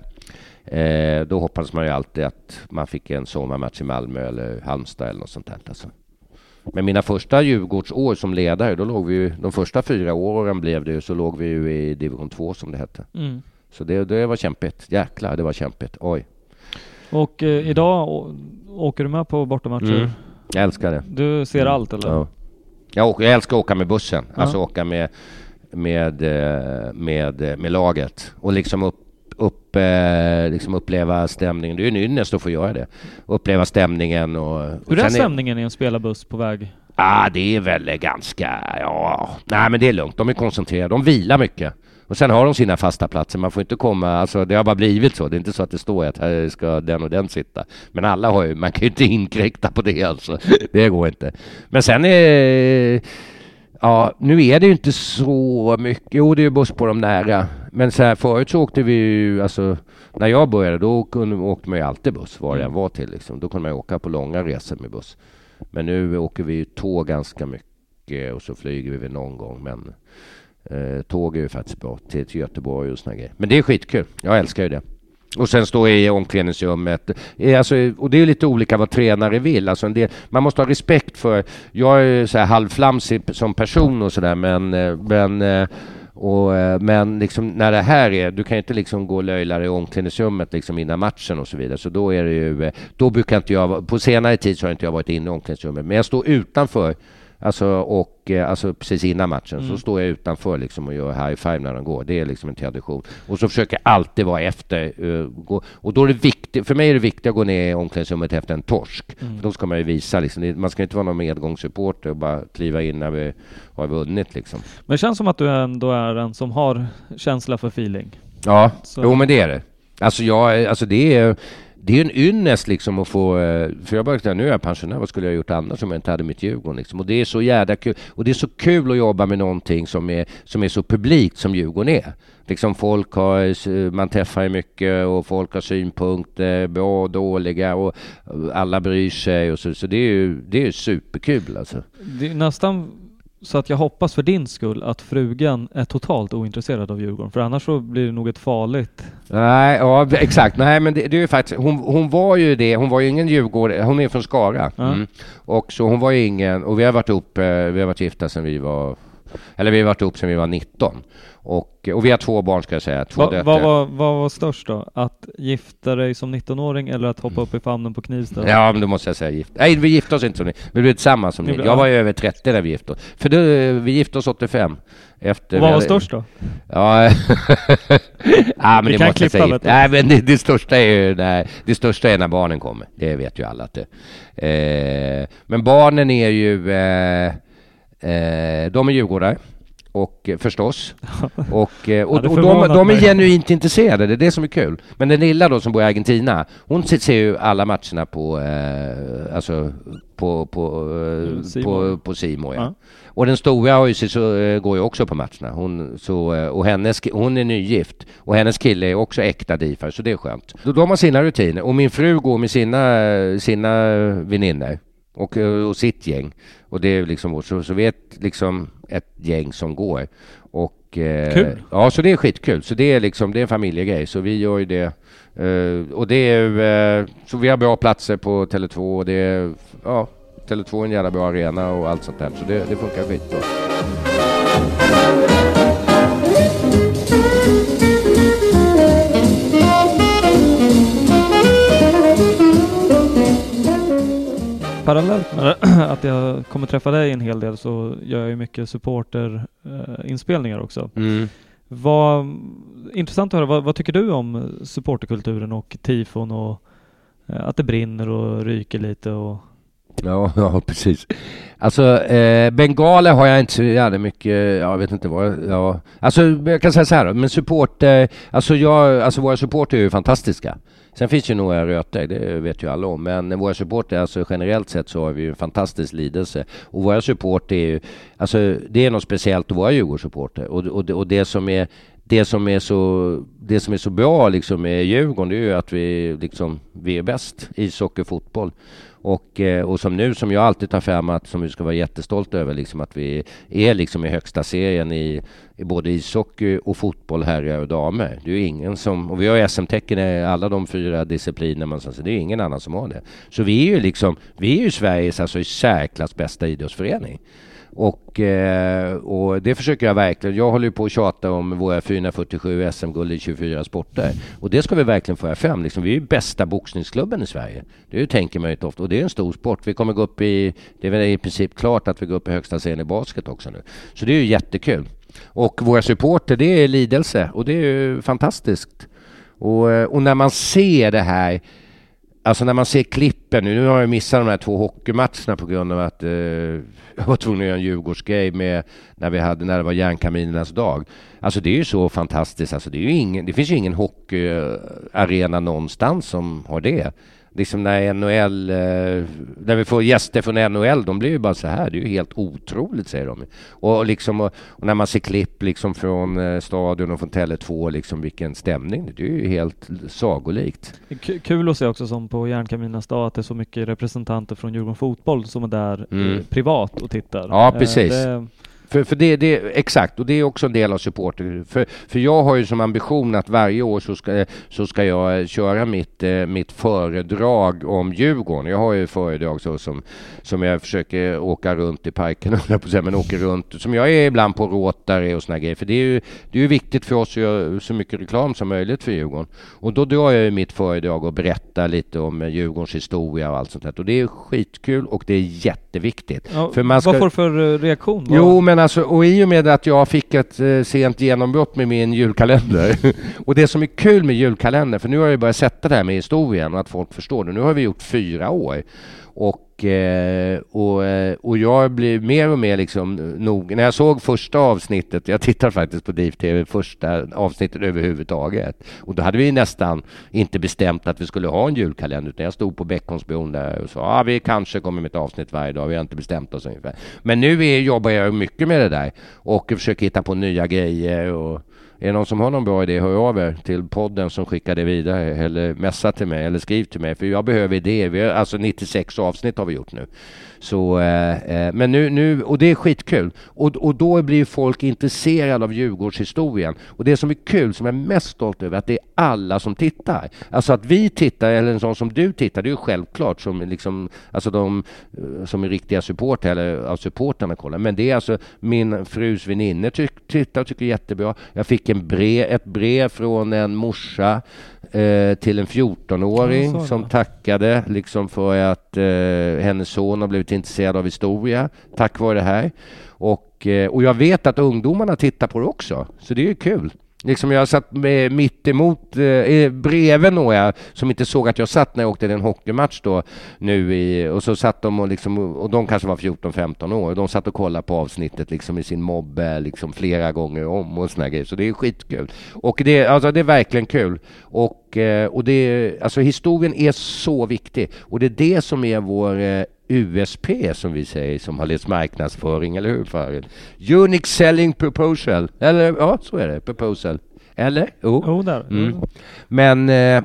Eh, då hoppades man ju alltid att man fick en sommarmatch i Malmö eller Halmstad eller något sånt där. Alltså. Men mina första Djurgårdsår som ledare, då låg vi ju, de första fyra åren blev det ju, så låg vi ju i division två som det hette. Mm. Så det, det var kämpigt. Jäklar, det var kämpigt. Oj. Och eh, idag å, åker du med på bortamatcher? Mm. Jag älskar det. Du ser mm. allt eller? Ja. Jag, åker, jag älskar att åka med bussen. Ja. Alltså åka med, med, med, med laget. Och liksom upp Upp, eh, liksom uppleva stämningen. Det är ju en ynnest att få göra det. Uppleva stämningen. Och, och hur är stämningen är... i en spelarbuss på väg? Ja, ah, det är väl ganska... Ja, nej men det är lugnt. De är koncentrerade. De vilar mycket. Och sen har de sina fasta platser. Man får inte komma... Alltså det har bara blivit så. Det är inte så att det står att här ska den och den sitta. Men alla har ju... Man kan ju inte inkräkta på det alltså. Det går inte. Men sen är... Ja, nu är det ju inte så mycket. Jo, det är ju buss på de nära. Men så här, förut så åkte vi ju, alltså, när jag började då kunde, åkte man ju alltid buss, var det än var till. Liksom. Då kunde man ju åka på långa resor med buss. Men nu åker vi ju tåg ganska mycket och så flyger vi någon gång. Men eh, tåg är ju faktiskt bra till, till Göteborg och såna grejer. Men det är skitkul, jag älskar ju det. Och sen står jag i omklädningsrummet. Alltså, och det är lite olika vad tränare vill. Alltså en del, man måste ha respekt för... Jag är så här halvflamsig som person och sådär. Men, men, och, men liksom, när det här är... Du kan inte liksom gå och löjla i omklädningsrummet liksom innan matchen och så vidare. Så då är det ju... Då brukar inte jag... På senare tid så har inte jag varit inne i omklädningsrummet. Men jag står utanför... Alltså, och, alltså precis innan matchen mm. så står jag utanför liksom och gör high five när de går. Det är liksom en tradition. Och så försöker jag alltid vara efter. Uh, gå, och då är det viktigt, för mig är det viktigt att gå ner i omklädningsrummet efter en torsk. Mm. För då ska man ju visa, liksom, man ska inte vara någon medgångssupporter och bara kliva in när vi har vunnit. Liksom. Men det känns som att du ändå är en som har känsla för feeling. Ja, så. Jo men det är det. Alltså, jag, alltså det är... Det är en ynnest liksom att få... För jag började nu är jag pensionär. Vad skulle jag ha gjort annars om jag inte hade mitt Djurgården? Liksom. Och det är så jävla kul. Och det är så kul att jobba med någonting som är, som är så publikt som Djurgården är. Liksom folk har... Man träffar mycket och folk har synpunkter. Bra och dåliga. Och alla bryr sig. Och så så det är ju det är superkul alltså. Det är nästan... Så att jag hoppas för din skull att frugan är totalt ointresserad av Djurgården. För annars så blir det nog ett farligt... Nej, ja, exakt. Nej, men det, det är ju faktiskt... Hon, hon var ju det. Hon var ju ingen Djurgården. Hon är från Skara. Mm. Och så hon var ju ingen... Och vi har varit upp... Vi har varit gifta sedan vi var... Eller vi har varit ihop sedan vi var nitton. Och, och vi har två barn ska jag säga. Två Va, vad, var, vad var störst då? Att gifta dig som nittonåring eller att hoppa upp i famnen på Knivsta? Ja, men då måste jag säga gift. Nej, vi gifte oss inte som ni. Vi blev tillsammans som ni. Jag var ju över trettio när vi gifte oss. För då, vi gifte oss åttiofem. Efter och vad var hade... störst då? Ja, ja men vi det kan måste jag säga. Nej, men det, det största är ju när, det största är när barnen kommer. Det vet ju alla att det. Eh, men barnen är ju eh, eh, de är djurgårdare. Och förstås. Och, och, ja, och de, de är genuint intresserade. Det är det som är kul. Men den lilla då som bor i Argentina, hon ser ju alla matcherna på eh, alltså på på eh, på på C Mo, ja. Ja. Och den stora har ju så, äh, går ju också på matcherna. Hon så äh, och hennes hon är nygift och hennes kille är också äkta DIFare, så det är skönt. Då de har sina rutiner och min fru går med sina sina väninnor och och sitt gäng. Och det är liksom så så vet liksom ett gäng som går. Och eh, kul. Ja, så det är skitkul. Så det är liksom det är en familjegrej, så vi gör ju det. Eh, och det är eh, så vi har bra platser på Tele två och det är ja, Tele två är en jävla bra arena och allt sånt där. Så det det funkar skitbra. Parallellt med att jag kommer träffa dig en hel del så gör jag ju mycket supporterinspelningar också. Mm. Vad, intressant att höra, vad, vad tycker du om supporterkulturen och tifon och att det brinner och ryker lite? Och... Ja, ja, precis. Alltså, eh, bengaler har jag inte så jävla mycket, jag vet inte vad, ja. Alltså, jag kan säga så här då, men support, eh, alltså, jag, alltså våra supporter är ju fantastiska. Sen finns ju några röter, det vet ju alla om. Men våra supporter, alltså generellt sett så har vi ju en fantastisk lidelse. Och våra supporter är ju, alltså det är något speciellt att vara Djurgårdssupporter. Och, och, och det som är det som är så det som är så bra liksom med Djurgården, det är ju att vi liksom vi är bäst i ishockey och fotboll. Och, och som nu som jag alltid tar fram att som vi ska vara jättestolt över liksom att vi är liksom i högsta serien i, i både ishockey och fotboll, herrar och damer. Det är ju ingen som, och vi har S M-tecken i alla de fyra disciplinerna, så det är ingen annan som har det. Så vi är ju liksom, vi är ju Sveriges alltså i särklass bästa idrottsförening. Och, eh, och det försöker jag verkligen. Jag håller ju på att tjata om våra fyrahundrafyrtiosju S M-guld i tjugofyra sporter. Och det ska vi verkligen få fram. Liksom, vi är ju bästa boxningsklubben i Sverige. Det tänker man ju inte ofta. Och det är en stor sport. Vi kommer gå upp i, det är väl i princip klart att vi går upp i högsta serien i basket också nu. Så det är ju jättekul. Och våra supporter, det är lidelse. Och det är ju fantastiskt. Och, och när man ser det här, alltså när man ser klippen, nu, nu har jag missat de här två hockeymatcherna på grund av att eh, jag var tvungen att göra en Djurgårdsgrej med när vi hade, när det var järnkaminernas dag. Alltså det är ju så fantastiskt, alltså det är ju ingen, det finns ju ingen hockeyarena någonstans som har det. Liksom när N H L, eh, när vi får gäster från N H L, de blir ju bara så här, det är ju helt otroligt, säger de. Och, liksom, och, och när man ser klipp liksom från eh, stadion och från Tele två, liksom vilken stämning, det är ju helt sagolikt. K- kul att se också som på järnkaminernas dag att det är så mycket representanter från Djurgården fotboll som är där mm. eh, privat och tittar. Ja, precis. Eh, det... För, för det, det, exakt, och det är också en del av supporter. För, för jag har ju som ambition att varje år så ska, så ska jag köra mitt, eh, mitt föredrag om Djurgården. Jag har ju föredrag så som, som jag försöker åka runt i parken, men åker runt, som jag är ibland på Rotary och såna grejer. För det är ju, det är ju viktigt för oss att göra så mycket reklam som möjligt för Djurgården. Och då drar jag mitt föredrag och berättar lite om Djurgårdens historia och allt sånt där. Och det är skitkul och det är jätteviktigt. Ja, för man ska... Vad får du för reaktion? Jo, men alltså, och i och med att jag fick ett eh, sent genombrott med min julkalender och det som är kul med julkalender, för nu har jag börjat sätta det här med historien och att folk förstår det. Nu har vi gjort fyra år och, eh, och, och jag blir mer och mer liksom nog, när jag såg första avsnittet, jag tittar faktiskt på D I F T V första avsnittet överhuvudtaget, och då hade vi nästan inte bestämt att vi skulle ha en julkalender, utan jag stod på Bäckholmsbron där och sa ah, vi kanske kommer med ett avsnitt varje dag, vi har inte bestämt oss ungefär. Men nu är, jobbar jag mycket med det där och försöker hitta på nya grejer och Är det någon som har någon bra idé, hör av er till podden som skickar det vidare eller messa till mig eller skriv till mig, för jag behöver idéer. Vi har, alltså nittiosex avsnitt har vi gjort nu. Så, eh, men nu, nu, och det är skitkul. Och, och då blir folk intresserade av Djurgårdshistorien. Och det som är kul, som jag är mest stolt över, att det är alla som tittar. Alltså att vi tittar, eller en sån som du tittar, det är ju självklart som liksom, alltså de som är riktiga supporter eller av supporterna kollar. Men det är alltså min frus väninner tyck, tittar och tycker jättebra. Jag fick en brev, ett brev från en morsa eh, till en fjortonåring ja, som tackade liksom för att eh, hennes son har blivit intresserad av historia tack vare det här. Och, eh, och jag vet att ungdomarna tittar på det också, så det är ju kul. Liksom jag satt med, mitt emot eh, bredvid några som inte såg att jag satt när jag åkte en hockeymatch då nu i, och så satt de och liksom, och de kanske var fjorton femton år och de satt och kollade på avsnittet liksom i sin mobb liksom flera gånger om och såna grejer, så det är skitkul. Och det, alltså, det är verkligen kul. Och, eh, och det, alltså historien är så viktig och det är det som är vår eh, U S P som vi säger, som har läst marknadsföring, eller hur Farid? Unique selling proposal. Eller ja, så är det, proposal. Eller? Jo. Oh, där. Mm. Men eh,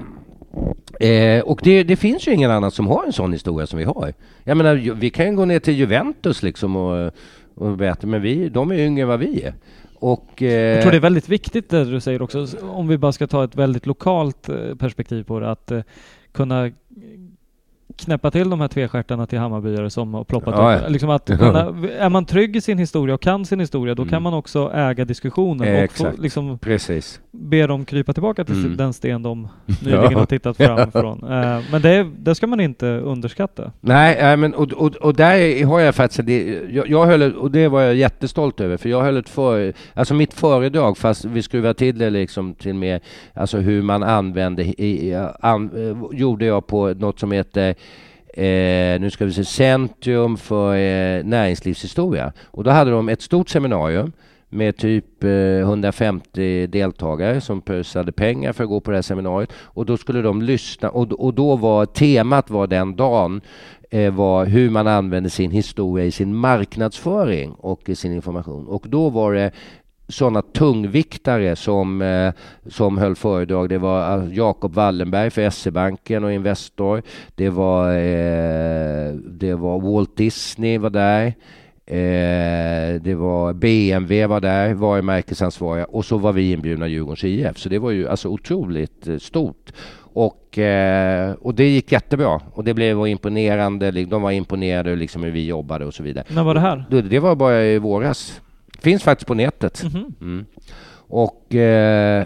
eh, och det, det finns ju ingen annan som har en sån historia som vi har. Jag menar, vi kan gå ner till Juventus liksom och, och veta, men vi, de är yngre än vad vi är. Och, eh, jag tror det är väldigt viktigt det du säger också, om vi bara ska ta ett väldigt lokalt perspektiv på det, att eh, kunna knäppa till de här tvestjärtarna till Hammarbyare som har ploppat ja, upp. Liksom att kunna, är man trygg i sin historia och kan sin historia, då mm. kan man också äga diskussionen eh, och få, liksom, precis. be dem krypa tillbaka till mm. den sten de nyligen ja. har tittat framifrån. Uh, men det, det ska man inte underskatta. Nej, men och, och, och där har jag faktiskt det, jag, jag höll, och det var jag jättestolt över, för jag höll ett för, alltså mitt föredrag, fast vi skruvar till det liksom till mer, alltså hur man använde i, an, gjorde jag på något som heter Eh, nu ska vi se, Centrum för eh, näringslivshistoria. Och då hade de ett stort seminarium med typ eh, hundrafemtio deltagare som pösade pengar för att gå på det här seminariet. Och då skulle de lyssna, och, och då var temat var den dagen eh, var hur man använde sin historia i sin marknadsföring och i sin information. Och då var det sådana tungviktare som, eh, som höll föredrag. Det var uh, Jakob Wallenberg för S E-banken och Investor. Det var, eh, det var Walt Disney var där. Eh, det var B M W var där, varumärkesansvariga. Och så var vi inbjudna Djurgårdens I F. Så det var ju alltså otroligt eh, stort. Och, eh, och det gick jättebra. Och det blev imponerande. De var imponerade liksom hur vi jobbade och så vidare. När var det här? Det, det var bara i våras. Finns faktiskt på nätet. Mm-hmm. Mm. Och, eh,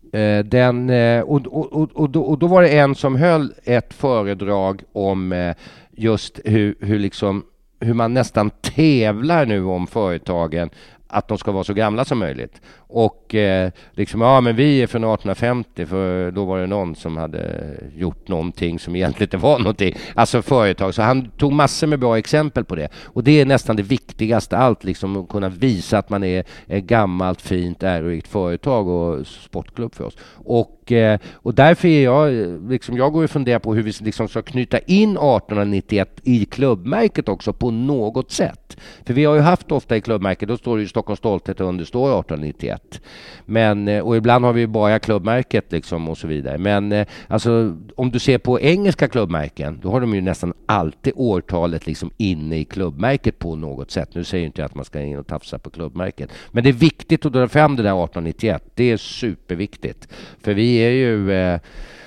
den, eh, och, och, och, och, då, och då var det en som höll ett föredrag om eh, just hur, hur, liksom, hur man nästan tävlar nu om företagen att de ska vara så gamla som möjligt. Och eh, liksom, ja men vi är från arton femtio, för då var det någon som hade gjort någonting som egentligen inte var någonting. Alltså företag. Så han tog massor med bra exempel på det. Och det är nästan det viktigaste allt, liksom att kunna visa att man är ett gammalt, fint, ärorikt företag och sportklubb för oss. Och, eh, och därför är jag, liksom, jag går och funderar på hur vi liksom ska knyta in arton nittioett i klubbmärket också på något sätt. För vi har ju haft ofta i klubbmärket, då står det ju Stockholms stolthet och understår arton nittioett. Men, och ibland har vi bara klubbmärket liksom och så vidare. Men alltså, om du ser på engelska klubbmärken, då har de ju nästan alltid årtalet liksom inne i klubbmärket på något sätt. Nu säger jag inte att man ska in och tafsa på klubbmärket. Men det är viktigt att dra fram det där arton nittioett. Det är superviktigt. För vi är ju... Eh,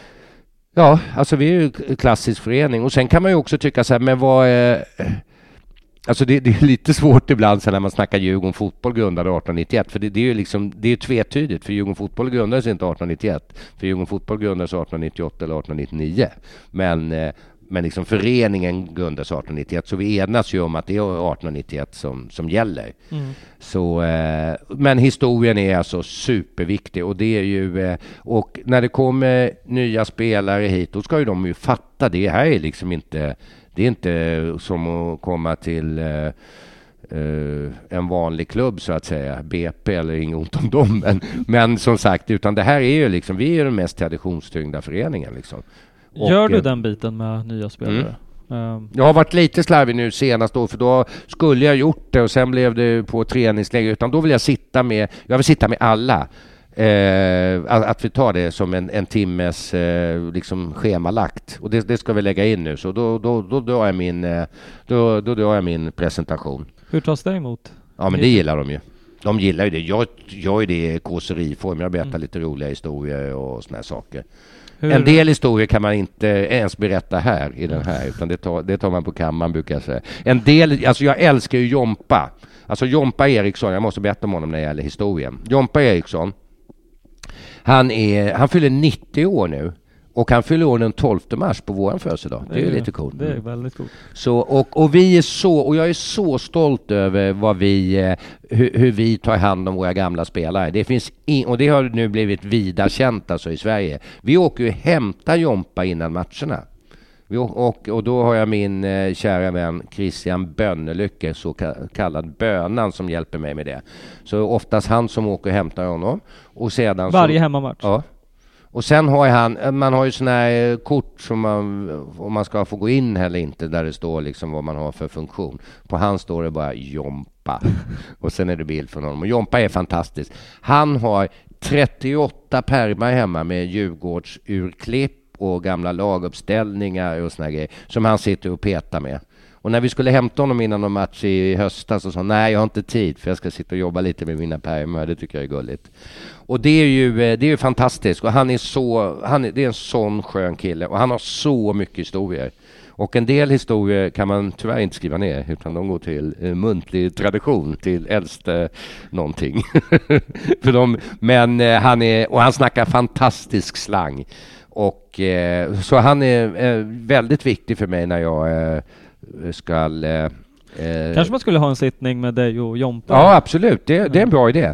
ja, alltså vi är ju en klassisk förening. Och sen kan man ju också tycka så här, men vad... Eh, Alltså det, det är lite svårt ibland så när man snackar Djurgården fotboll grundade arton nittioett, för det, det är ju liksom, det är tvetydigt, för Djurgården fotboll grundades inte arton nittioett, för Djurgården fotboll grundades arton nittioåtta eller arton nittionio, men, men liksom föreningen grundades arton nittioett, så vi enas ju om att det är arton nittioett som, som gäller. Mm. Så, men historien är alltså superviktig, och det är ju, och när det kommer nya spelare hit, då ska ju de ju fatta det här är liksom inte. Det är inte som att komma till uh, uh, en vanlig klubb så att säga, B P eller inget ont om dem, men, men som sagt, utan det här är ju liksom, vi är den mest traditionstyngda föreningen liksom. Gör och, du den biten med nya spelare? Mm. Um. Jag har varit lite slarvig nu senast då, för då skulle jag gjort det och sen blev det på träningsläger, utan då vill jag sitta med, jag vill sitta med alla. Eh, att, att vi tar det som en, en timmes eh, liksom schemalagt. Och det, det ska vi lägga in nu. Så då, då, då, då, är min, eh, då, då, då är min presentation. Hur tas det emot? Ja, men det gillar de ju. De gillar ju det. Jag gör ju det i kåseriform. Jag berättar mm. lite roliga historier och såna här saker. Hur? En del historier kan man inte ens berätta här i den här, utan det tar, det tar man på kammaren, brukar jag säga. En del, alltså jag älskar ju Jompa. Alltså Jompa Eriksson, jag måste berätta om honom när det gäller historien. Jompa Eriksson, han, är, han fyller nittio år nu. Och han fyller år den tolfte mars på våran födelsedag. Det är ju lite coolt. Det är väldigt coolt. Så, och, och vi är så, och jag är så stolt över vad vi, hur, hur vi tar hand om våra gamla spelare. Det finns in, och det har nu blivit vida känt alltså i Sverige. Vi åker ju hämta Jompa innan matcherna. Vi, och, och då har jag min eh, kära vän Christian Bönnelycke, så kallad Bönan, som hjälper mig med det. Så oftast han som åker och hämtar honom. Och sedan varje så, hemmamatch? Ja. Och sen har han, man har ju såna här kort som man, om man ska få gå in eller inte, där det står liksom vad man har för funktion. På han står det bara Jompa. Och sen är det bild från honom. Och Jompa är fantastisk. Han har trettioåtta pärmar hemma med Djurgårdsurklipp och gamla laguppställningar och såna grejer som han sitter och petar med. Och när vi skulle hämta honom innan någon match i höstas så sa han, nej, jag har inte tid för jag ska sitta och jobba lite med mina pärmar. Det tycker jag är gulligt. Och det är ju, det är ju fantastiskt. Och han är så, han är, det är en sån skön kille. Och han har så mycket historier. Och en del historier kan man tyvärr inte skriva ner, utan de går till eh, muntlig tradition, till äldste någonting. för de, men eh, han är, och han snackar fantastisk slang. Och eh, så han är eh, väldigt viktig för mig när jag eh, ska... Eh, Kanske man skulle ha en sittning med dig och Jompa? Ja, absolut. Det, det är en bra idé.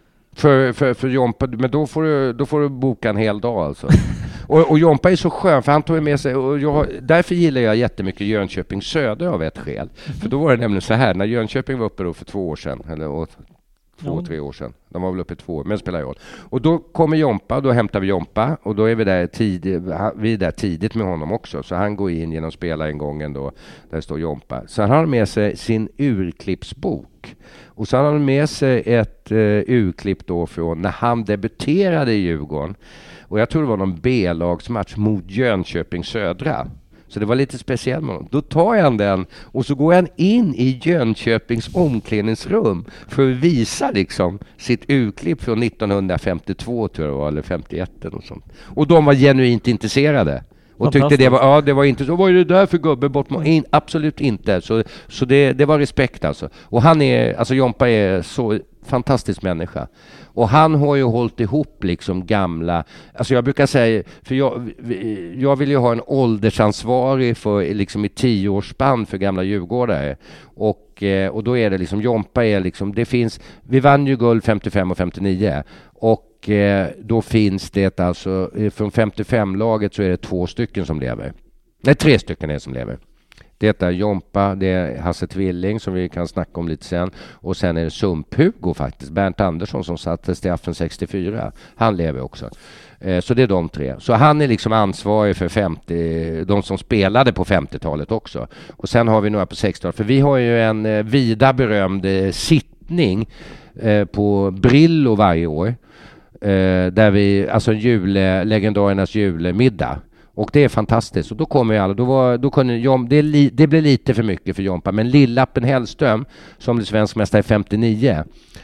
För, för, för Jompa, men då får, du, då får du boka en hel dag alltså. och, och Jompa är så skön, för han tog med sig... Och jag, därför gillar jag jättemycket Jönköping Söder av ett skäl. För då var det nämligen så här, när Jönköping var uppe då för två år sedan, eller och, två, mm. tre år sedan. De var väl uppe i två, men spelar roll. Och då kommer Jompa, och då hämtar vi Jompa. Och då är vi där, tid, vi är där tidigt med honom också. Så han går in genom spelaringången då, där det står Jompa. Så han har med sig sin urklippsbok. Och så har han med sig ett uh, urklipp då från när han debuterade i Djurgården. Och jag tror det var någon B-lagsmatch mot Jönköping Södra. Så det var lite speciellt med honom. Då tar jag den och så går han in i Jönköpings omklädningsrum för att visa liksom sitt urklipp från nittonhundrafemtiotvå tror jag, eller femtioett och sånt. Och de var genuint intresserade. Och tyckte det var, ja, det var inte så. Vad är det där för gubbe bort? In, absolut inte. Så, så det, det var respekt alltså. Och han är, alltså Jompa är så fantastisk människa. Och han har ju hållit ihop liksom gamla, alltså jag brukar säga, för jag, jag vill ju ha en åldersansvarig för liksom i tioårsspann för gamla djurgårdare. Och, och då är det liksom, Jompa är liksom, det finns, vi vann ju guld femtiofem och femtionio. Och då finns det alltså, från femtiofem-laget så är det två stycken som lever. Nej, tre stycken är som lever. Det är Jompa, det är Hasse Tvilling som vi kan snacka om lite sen. Och sen är det Sump-Hugo faktiskt. Bernt Andersson som satte straffen sextiofyra. Han lever också. Eh, så det är de tre. Så han är liksom ansvarig för femtio, de som spelade på femtiotalet också. Och sen har vi några på sextiotalet. För vi har ju en eh, vida berömd eh, sittning eh, på Brillo varje år. Eh, där vi, alltså jule, legendarernas julemiddag. Och det är fantastiskt. Och då kommer ju alla. Då var, då kunde Jom, det, li, det blev lite för mycket för Jompa. Men Lillappen Hellström, som blev svensk mästare i femtionio,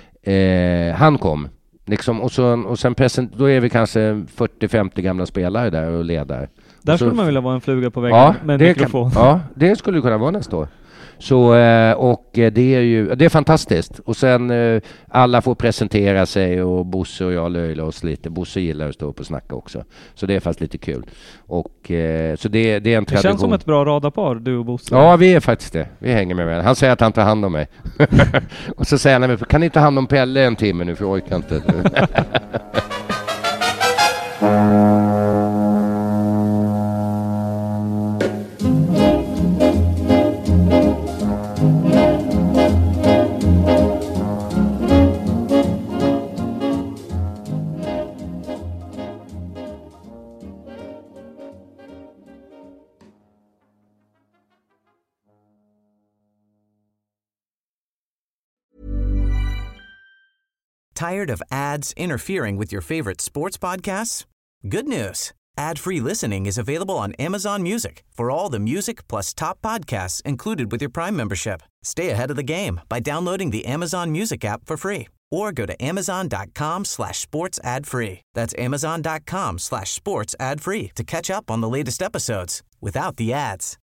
eh, han kom. Liksom, och, så, och sen present, då är vi kanske fyrtio femtio gamla spelare där och ledare. Där och skulle så, man vilja vara en fluga på väggen ja, med en det mikrofon. Kan, ja, det skulle kunna vara nästa år. Så, och det är ju det är fantastiskt. Och sen alla får presentera sig och Bosse och jag löjlar oss lite. Bosse gillar att stå upp och snacka också. Så det är fast lite kul. Och, så det, det är en tradition. Det känns som ett bra radarpar, du och Bosse. Ja, vi är faktiskt det. Vi hänger med varandra. Han säger att han tar hand om mig. Och så säger han, kan ni ta hand om Pelle en timme nu för jag orkar inte. Tired of ads interfering with your favorite sports podcasts? Good news. Ad-free listening is available on Amazon Music for all the music plus top podcasts included with your Prime membership. Stay ahead of the game by downloading the Amazon Music app for free or go to amazon.com slash sports ad free. That's amazon.com slash sports ad free to catch up on the latest episodes without the ads.